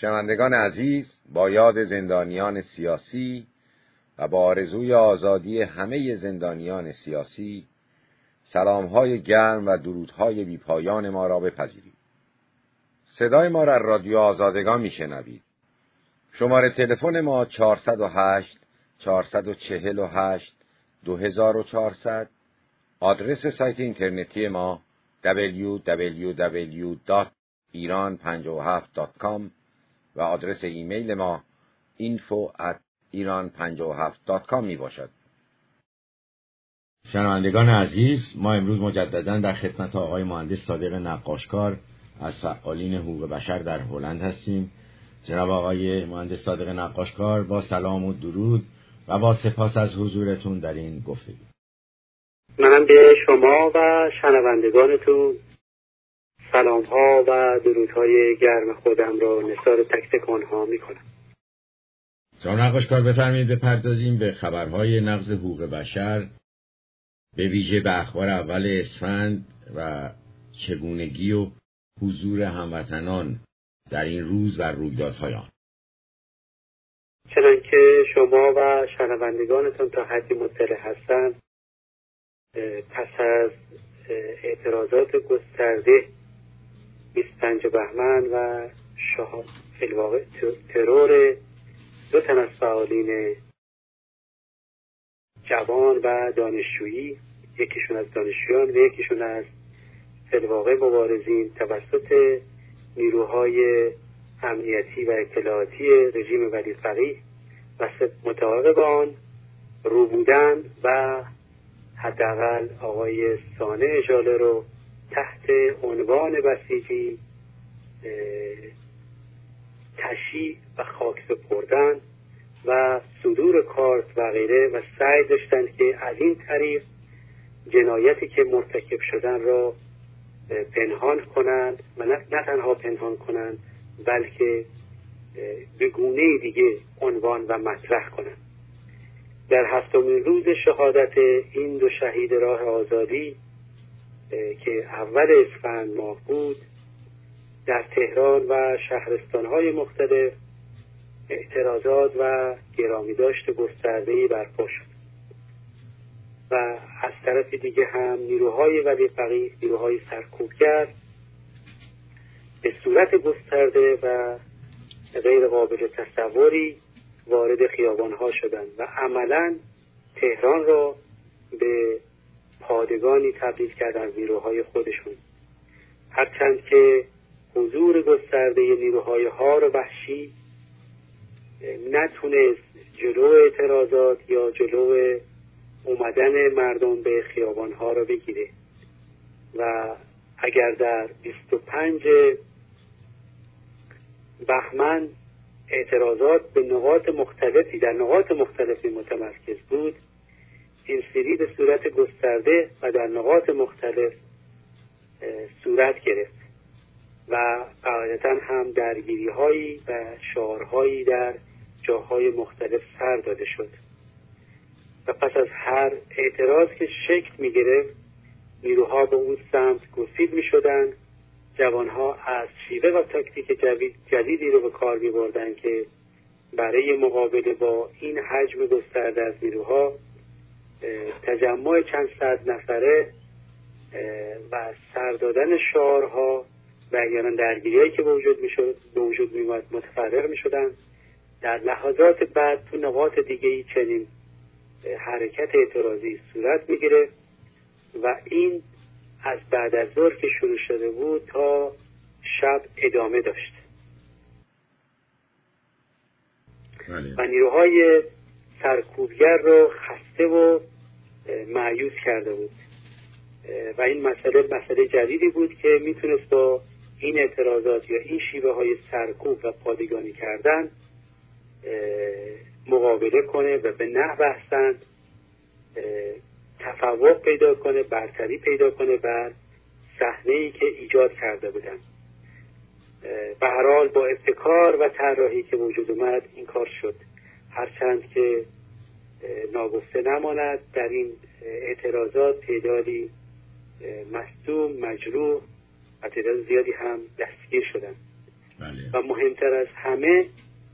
شنوندگان عزیز، با یاد زندانیان سیاسی و با آرزوی آزادی همه زندانیان سیاسی، سلام‌های گرم و درودهای بی‌پایان ما را بپذیرید. صدای ما را رادیو آزادگان میشنوید. شماره تلفن ما 408 448 2400. آدرس سایت اینترنتی ما www.iran57.com و آدرس ایمیل ما info@iran57.com می باشد. شنوندگان عزیز، ما امروز مجددا در خدمت آقای مهندس صادق نقاشکار از فعالین حقوق بشر در هلند هستیم. جناب آقای مهندس صادق نقاشکار، با سلام و درود و با سپاس از حضورتون در این گفتگو. منم به شما و شنوندگانتون سلام‌ها و درودهای گرم خودم را نثار تک تک آنها می‌کنم. جناب نقاشکار، بفرمایید بپردازیم به خبرهای نقض حقوق بشر، به ویژه به اخبار اول اسفند و چگونگی و حضور هموطنان در این روز و رویدادهای آن. چنانکه شما و شنوندگانتون تا حدی مطلع هستند، پس از اعتراضات گسترده 25 بهمن و الواقع ترور دو تن از فعالین جوان و دانشجویی، یکیشون از دانشجویان و یکیشون از الواقع مبارزین توسط نیروهای امنیتی و اطلاعاتی رژیم ولی فقیه و متعاقب آن رو بودن و حداقل آقای سانح ژاله رو تحت عنوان بسیجی تشییع و خاک سپردن و صدور کارت و غیره و سعی داشتند که از این طریق جنایتی که مرتکب شدن را پنهان کنند و نه تنها پنهان کنند بلکه به گونه دیگه عنوان و مطرح کنند. در 7مین روز شهادت این دو شهید راه آزادی که اول اسفند ماه بود، در تهران و شهرستان‌های مختلف اعتراضات و گرامیداشت گسترده‌ای برپا شد و از طرف دیگه هم نیروهای ولی فقیه، نیروهای سرکوبگر به صورت گسترده و غیر قابل تصوری وارد خیابان‌ها شدند و عملاً تهران را به پادگانی تبدیل کردند نیروهای خودشون، هرچند که حضور گسترده نیروهای هار و وحشی نتونست جلو اعتراضات یا جلو اومدن مردم به خیابان‌ها را بگیره و اگر در 25 بهمن اعتراضات به نقاط مختلفی متمرکز بود، این سری به صورت گسترده و در نقاط مختلف صورت گرفت و قاعدتاً هم درگیری‌هایی و شعارهایی در جاهای مختلف سر داده شد و پس از هر اعتراض که شکل می‌گرفت نیروها به اون سمت گسیل می‌شدند. جوانها از شیوه و تاکتیک جدیدی رو به کار می‌بردند که برای مقابله با این حجم گسترده از نیروها تجمع چند صد نفره و سر دادن شعارها و احیانا درگیری‌هایی که به وجود می‌آمد متفرق می‌شدند. در لحظات بعد تو نقاط دیگه‌ای چنین حرکت اعتراضی صورت می‌گرفت و این از بعد از ظهر که شروع شده بود تا شب ادامه داشت و نیروهای سرکوبگر رو خسته و مایوس کرده بود و این مسئله جدیدی بود که میتونست با این اعتراضات یا این شیوه های سرکوب و پادگانی کردن مقابله کنه و به نحو احسن تفوق پیدا کنه، برتری پیدا کنه بر صحنه‌ای که ایجاد کرده بودن. به هر حال با ابتکار و طراحی که وجود اومد این کار شد، هرچند که ناگفته نماند در این اعتراضات تعدادی مصدوم، مجروح و تعداد زیادی هم دستگیر شدند و مهمتر از همه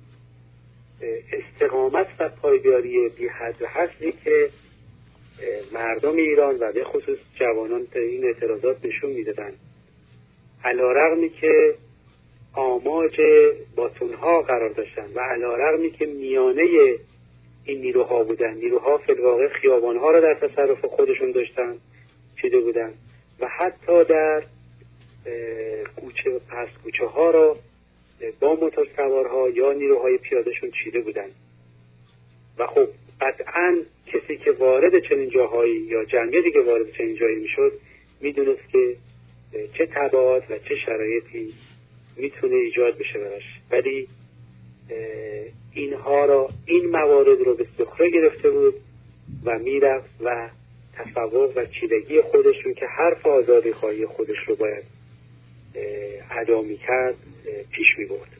استقامت و پایداری بی حد و حصری که مردم ایران و به خصوص جوانان در این اعتراضات نشون میدادن، علی‌رغمی که آماج باتونها قرار داشتن و علی‌رغمی که میانه این نیروها بودن، نیروها فی الواقع خیابانها را در تصرف خودشون داشتن چیده بودن و حتی در کوچه و پس کوچه ها را با موتورسوارها یا نیروهای پیادهشون چیده بودن. و خب قطعاً کسی که وارد چنین جاهایی یا جمعیتی که وارد چنین جایی میشد میدونست که چه تبعات و چه شرایطی میتونه ایجاد بشه براش، ولی اینها را، این موارد رو به سخره گرفته بود و میرفت و تفوق و چیدگی خودشون که حرف آزادی خواهی خودش رو باید ادا میکرد پیش میبرد.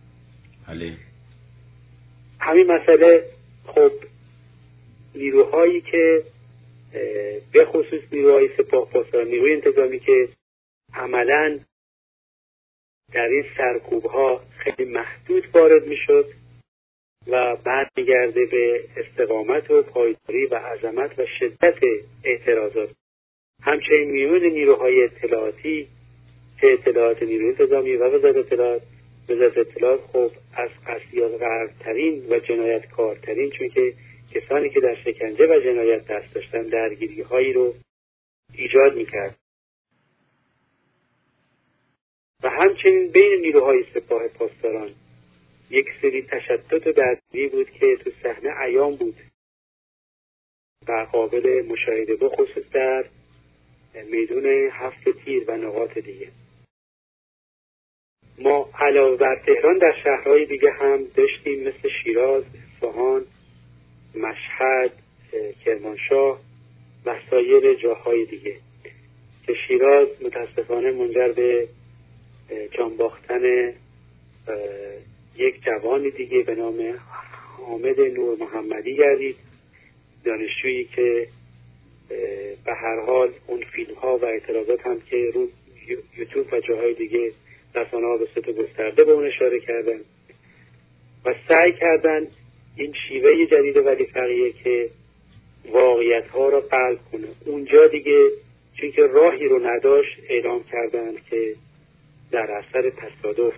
همین مسئله خب نیروهایی که به خصوص نیروهای سپاه پاسداران، نیروی انتظامی که عملاً در این سرکوب‌ها خیلی محدود وارد میشد و بعد میگرده به استقامت و پایداری و عظمت و شدت اعتراضات. همچنین میون نیروهای اطلاعاتی که اطلاعات نیروی انتظامی و وزارت اطلاعات خب از قسی‌القلب‌ترین و جنایتکارترین، چون که کسانی که در شکنجه و جنایت دست داشتن درگیری‌هایی رو ایجاد میکرد. و همچنین بین نیروهای سپاه پاسداران یک سری تشدد و درگیری بود که تو صحنه عیان بود و قابل مشاهده، به خصوص در میدون 7 تیر و نقاط دیگه. ما علاوه بر تهران در شهرهای دیگه هم داشتیم، مثل شیراز، اصفهان، مشهد، کرمانشاه و سایر جاهای دیگه که شیراز متاسفانه منجر به جان باختن یک جوان دیگه به نام حامد نور محمدی گردید، دانشجویی که به هر حال اون فیلم ها و اعتراضات هم که رو یوتیوب و جاهای دیگه رسانه‌ها به صورت گسترده به اون اشاره کردن و سعی کردن این شیوه جدید ولی فقیه که واقعیت ها را قلب کنه. اونجا دیگه چون که راهی رو نداشت اعلام کردن که در اثر تصادف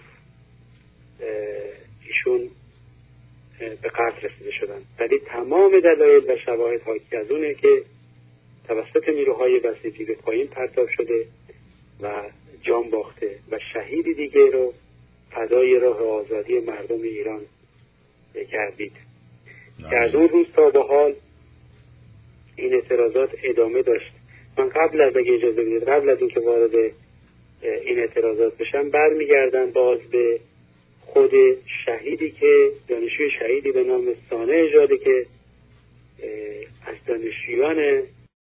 ایشون به قتل رسیده شدن، ولی تمام دلایل و شواهد حاکی از اونه که توسط نیروهای بسیجی به پایین پرتاب شده و جان باخته و شهیدی دیگه رو فدای راه آزادی مردم ایران گردید. که از اون روز تا به حال این اعتراضات ادامه داشت. من قبل از اگه اجازه بدید، قبل از اینکه وارد این اعتراضات بشم برمیگردم باز به خود شهیدی که دانشجوی شهیدی به نام سانع جاده که از دانشجویان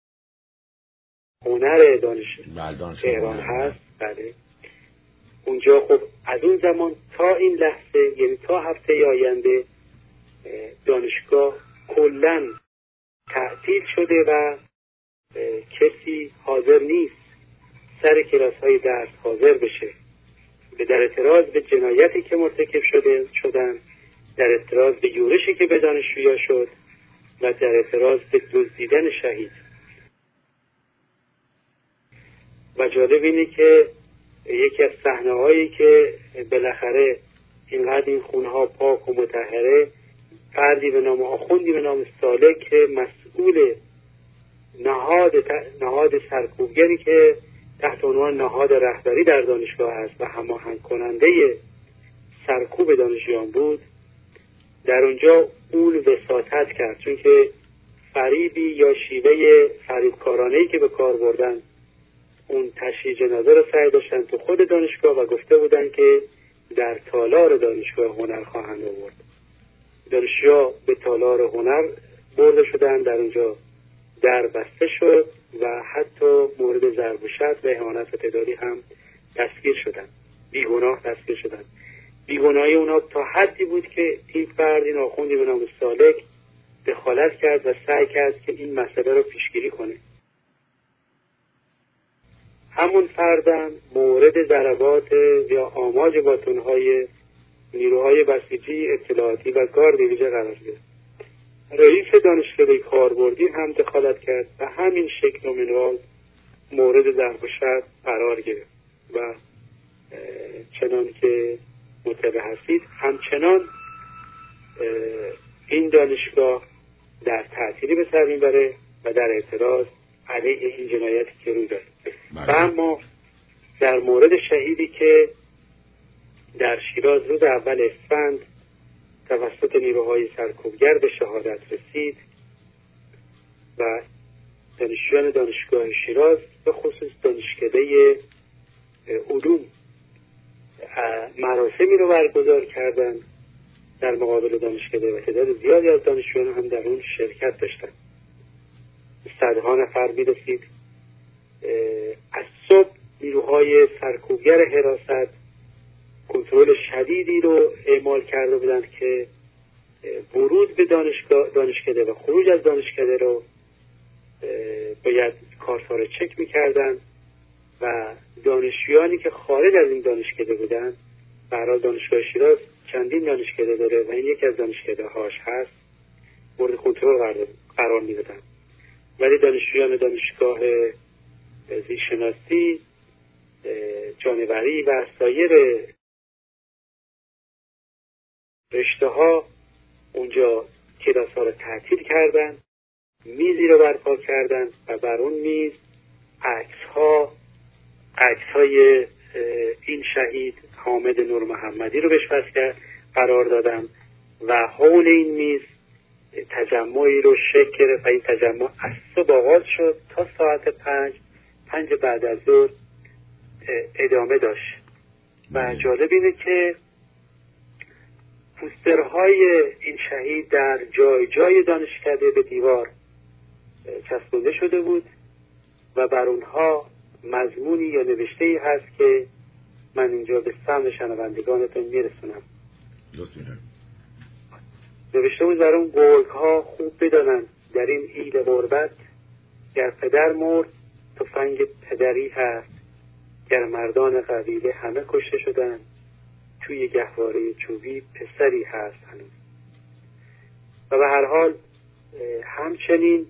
هنر تهران هست. بله. اونجا خب از اون زمان تا این لحظه، یعنی تا هفته آینده، دانشگاه کلاً تعطیل شده و کسی حاضر نیست سر کلاس های درس حاضر بشه، در اعتراض به جنایتی که مرتکب شدن، در اعتراض به یورشی که به دانشجویا شد و در اعتراض به دزدیدن شهید. و جالب اینه که یکی از صحنه‌هایی که بالاخره اینقدر این خونه‌ها پاک و مطهره، فردی به نام آخوندی به نام سالک که مسئول نهاد سرکوبگری که تحت عنوان نهاد رهبری در دانشگاه است و هماهنگ کننده سرکوب دانشجویان بود، در اونجا اون وساطت کرد، چون که فریبی یا شیوه فریبکارانه‌ای که به کار بردن، اون تشییع جنازه رو سعی داشتن تو خود دانشگاه و گفته بودن که در تالار دانشگاه هنر خواهند آورد. دانشجوها به تالار هنر برده شدن، در اونجا در بسته شد و حتی مورد ضرب و شتم و اهانت و تعدادی هم دستگیر شدن، بیگناه دستگیر شدن. بیگناهی اونا تا حدی بود که این فرد، این آخوندی به نام سالک، دخالت کرد و سعی کرد که این مسئله رو پیشگیری کنه. همون فردم مورد مورد ضربات یا آماج باتون‌های نیروهای بسیجی اطلاعاتی و گارد ویژه قرار گرفت. رئیس دانشکده کاربردی هم دخالت کرد و همین شکل و منوال مورد ضرب و شتم قرار گرفت و چنان که مطلع هستید همچنان این دانشگاه در تعطیلی به سر میبره و در اعتراض علیه این جنایتی که روی داد. و اما در مورد شهیدی که در شیراز روز اول اسفند توسط نیروهای سرکوبگر به شهادت رسید و دانشجویان دانشگاه شیراز به خصوص دانشکده علوم مراسمی رو برگزار کردند در مقابل دانشکده و تعداد زیادی از دانشجویان هم در اون شرکت داشتند. صدها نفر می‌رسید. از صبح نیروهای سرکوبگر حراست کنترل شدیدی رو اعمال کرده بودند که ورود به دانشکده و خروج از دانشکده رو باید کارت‌ها رو چک می‌کردند و دانشجویانی که خارج از این دانشکده بودند، به هر حال دانشگاه شیراز چندین دانشکده داره و این یکی از دانشکده هاش هست، مورد کنترل قرار می‌دادن. ولی دانشجویان دانشگاه زیستشناسی، جانوری و سایر رشته‌ها اونجا کلاس‌ها رو تعطیل کردن، میزی رو برپا کردن و بر اون میز عکس‌های این شهید حامد نور محمدی رو بهش قرار دادن و حول این میز تجمعی رو شکل گرفت و این تجمع از صبح آغاز شد تا ساعت 5 بعد از ظهر ادامه داشت. و جالب اینه که پوسترهای این شهید در جای جای دانشکده به دیوار چسبونده شده بود و بر اونها مضمونی یا نوشته‌ای هست که من اینجا به سمع شنوندگانتون میرسونم. نوشته بود در اون گرگ‌ها خوب بدانند در این ایل غربت، گر پدر مرد تفنگ پدری هست، گر مردان قبیله همه کشته شدن، توی گهواره چوبی پسری هست هنوز. و به هر حال همچنین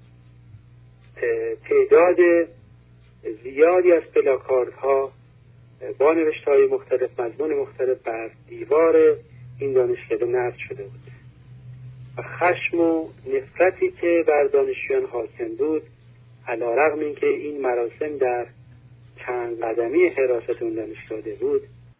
تعداد زیادی از پلاکاردها با نوشته‌های مختلف، مضمون مختلف بر دیوار این دانشکده نصب شده بود و خشم و نفرتی که بر دانشجویان حاکم بود، علی‌رغم اینکه این مراسم در چند قدمی حراست اون دانشکده بود،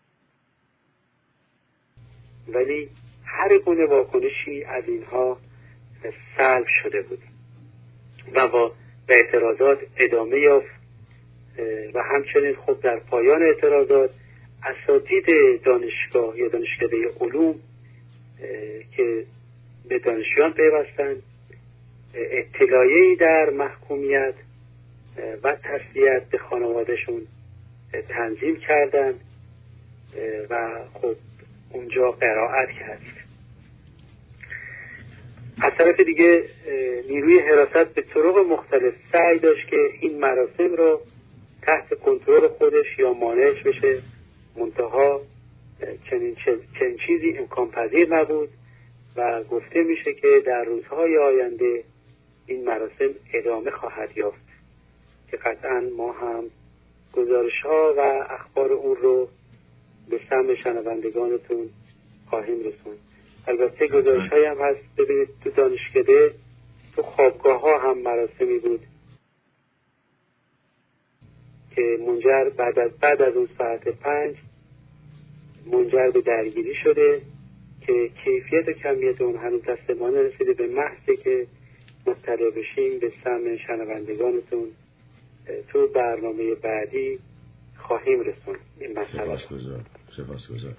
ولی هر گونه واکنشی از اینها سلب شده بود و با اعتراضات ادامه یافت. و همچنین خب در پایان اعتراضات اساتید دانشگاه یا دانشکده علوم که به دانشجویان پیوستند اطلاعیه‌ای در محکومیت و تسلیت به خانوادهشون تنظیم کردند و خب اونجا قرائت کرد. از طرف دیگه نیروی حراست به طرق مختلف سعی داشت که این مراسم رو تحت کنترل خودش یا مانعش بشه، منتها چنین چیزی امکان پذیر نبود و گفته میشه که در روزهای آینده این مراسم ادامه خواهد یافت که قطعا ما هم گزارش‌ها و اخبار اون رو به سمع شنوندگانتون خواهیم رسوند. البته گزارش‌هایی هم هست، ببینید تو دانشکده تو خوابگاه‌ها هم مراسمی بود که منجر بعد از اون ساعت 5 منجر به درگیری شده که کیفیت و کمیت اون هنوز دست ما نرسیده، به محضی که مطلع بشیم به سمع شنوندگانتون تو برنامه بعدی خواهیم رسوند این مسئله. سپاسگزار.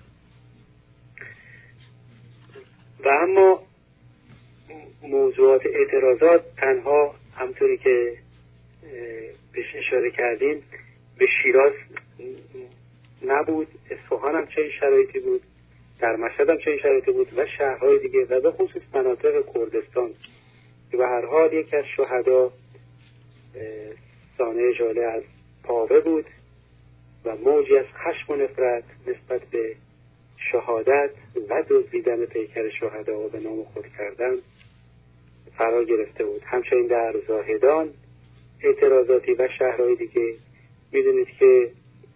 و اما موضوعات اعتراضات تنها همطوری که بهش اشاره کردیم به شیراز نبود، اصفهان هم چه شرایطی بود، در مشهد هم چه شرایطی بود و شهرهای دیگه و به خصوص مناطق کردستان که به هر حال یکی از شهدا سانه ژاله از پاوه بود و موجی از خشم و نفرت نسبت به شهادت و دزدیدن پیکر شهدا و به نام خود کردن فرا گرفته بود. همچنین در زاهدان اعتراضاتی و شهرهای دیگه میدونید که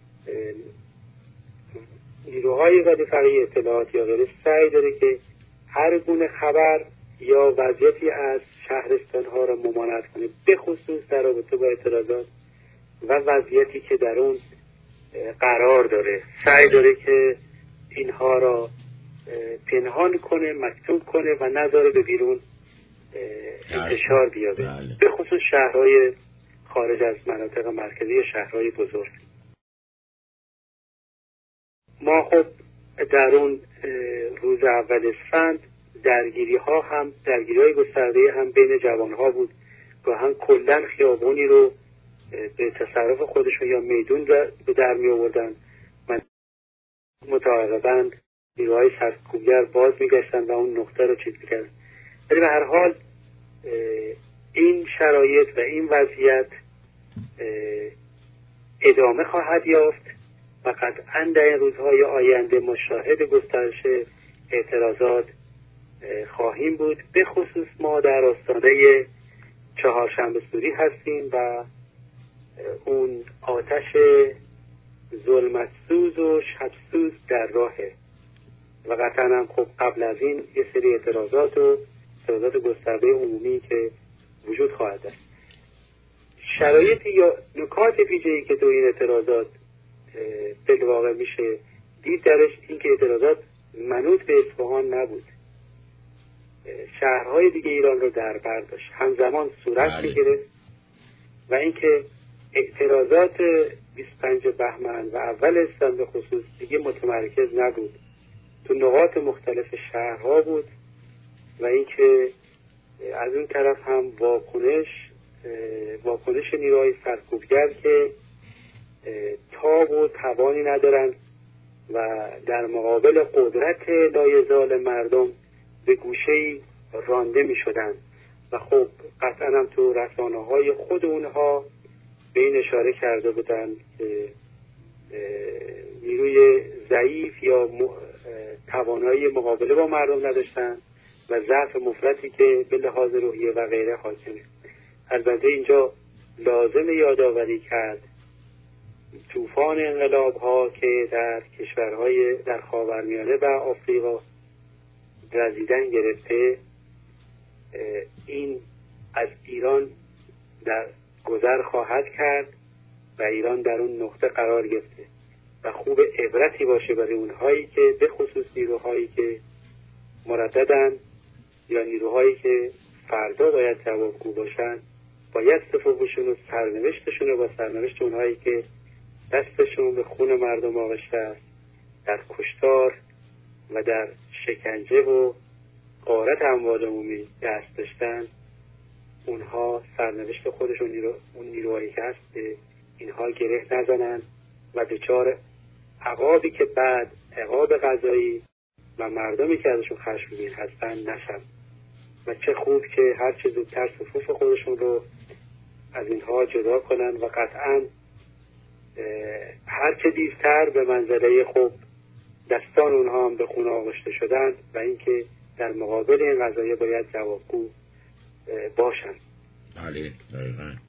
نیروهای ولی فقیه اطلاعات یا غیره سعی داره که هر گونه خبر یا وضعیتی از شهرستانها را ممانعت کنه، به خصوص در رابطه با اعتراضات و وضعیتی که در اون قرار داره. سعی داره که اینها را پنهان کنه، مکتوم کنه و نذاره به بیرون انتشار بیاده، به خصوص شهرهای خارج از مناطق مرکزی، شهرهای بزرگ. ما خب در اون روز اول اسفند درگیری های گسترده هم بین جوان ها بود، گاهن کلن خیابونی رو به تصرف خودشون یا میدون به در می آوردن و متعاقباً نیروهای سرکوبگر باز می گشتن و اون نقطه رو چیز می کردن. ولی به هر حال این شرایط و این وضعیت ادامه خواهد یافت و قطعاً در این روزهای آینده مشاهد گسترش اعتراضات خواهیم بود. به خصوص ما در آستانه چهارشنبه سوری هستیم و اون آتش ظلمتسوز و شبسوز در راهه و قطعاً هم خب قبل از این یه سری اعتراضات گسترده عمومی که وجود خواهد داشت. شرایطی یا نکات ویژه‌ای که تو این اعتراضات بالواقع میشه دید درش این که اعتراضات منوط به اصفهان نبود، شهرهای دیگه ایران رو در بر داشت، همزمان صورت میگرفت و اینکه اعتراضات 25 بهمن و اول اسفند به خصوص دیگه متمرکز نبود، تو نقاط مختلف شهرها بود و اینکه از اون طرف هم واکنش نیروهای سرکوبگر که تاب و توانی ندارن و در مقابل قدرت لایزال مردم به گوشه‌ای رانده می شدن و خب قطعا هم تو رسانه‌های خود اونها به این اشاره کرده بودن که نیروی ضعیف یا توانایی مقابله با مردم نداشتن و ضعف مفرطی که به لحاظ روحیه و غیره حاکمه. البته اینجا لازم یادآوری کرد طوفان انقلاب‌ها که در کشورهای در خاورمیانه و آفریقا رزیدن گرفته، این از ایران در گذر خواهد کرد و ایران در اون نقطه قرار گرفته و خوب عبرتی باشه برای اونهایی که به خصوص نیروهایی که مرددن یا نیروهایی که فردا باید جوابگو باشن، باید صفوفشون و سرنوشتشون رو با سرنوشت اونهایی که دستشون به خون مردم آغشته است در کشتار و در شکنجه و غارت اموال عمومی دست داشتن، اونها سرنوشت خودشون اون نیروهایی که هست اینها گره نزنن و دچار عقابی که بعد عقاب قضایی و مردمی که ازشون خشمگین هستن نشن. و چه خوب که هر چه زودتر صفوف خودشون رو از اینها جدا کنن و قطعاً هر چه دیرتر به منزله خب دستان اونها هم به خون آغشته شدن و اینکه در مقابل این قضایه باید جوابگو باشن. بله دقیقاً.